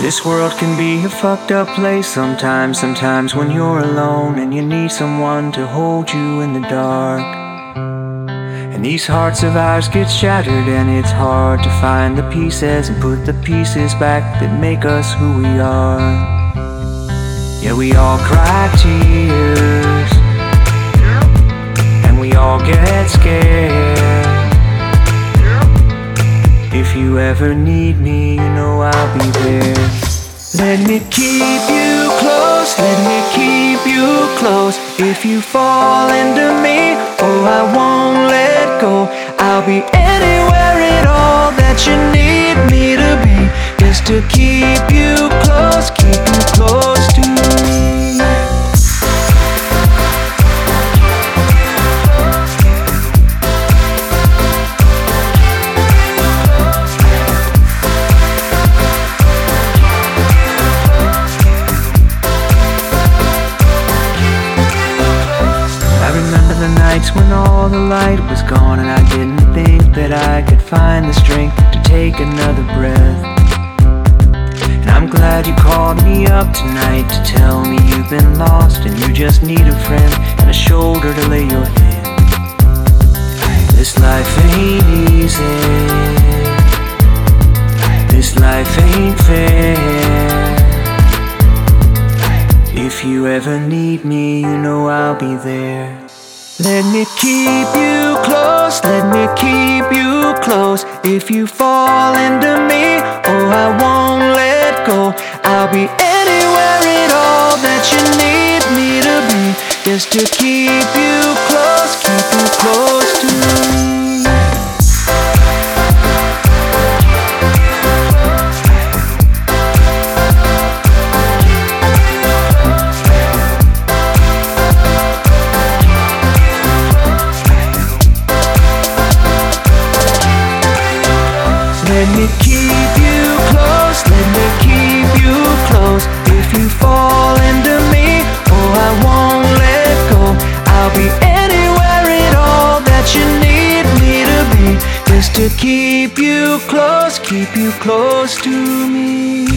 This world can be a fucked up place sometimes when you're alone and you need someone to hold you in the dark. And these hearts of ours get shattered and it's hard to find the pieces and put the pieces back that make us who we are. Yeah, we all cry tears and we all get scared. If you ever need me, you know I'll be there. Let me keep you close, let me keep you close. If you fall into me, oh, I won't let go. I'll be anywhere at all that you need me to be, just to keep you close to me. When all the light was gone and I didn't think that I could find the strength to take another breath. And I'm glad you called me up tonight to tell me you've been lost and you just need a friend and a shoulder to lay your head. This life ain't easy, this life ain't fair. If you ever need me, you know I'll be there. Let me keep you close, let me keep you close. If you fall into me, oh, I won't let go. I'll be anywhere at all that you need me to be, just to keep you close to me. Let me keep you close, let me keep you close. If you fall into me, oh, I won't let go. I'll be anywhere at all that you need me to be, just to keep you close to me.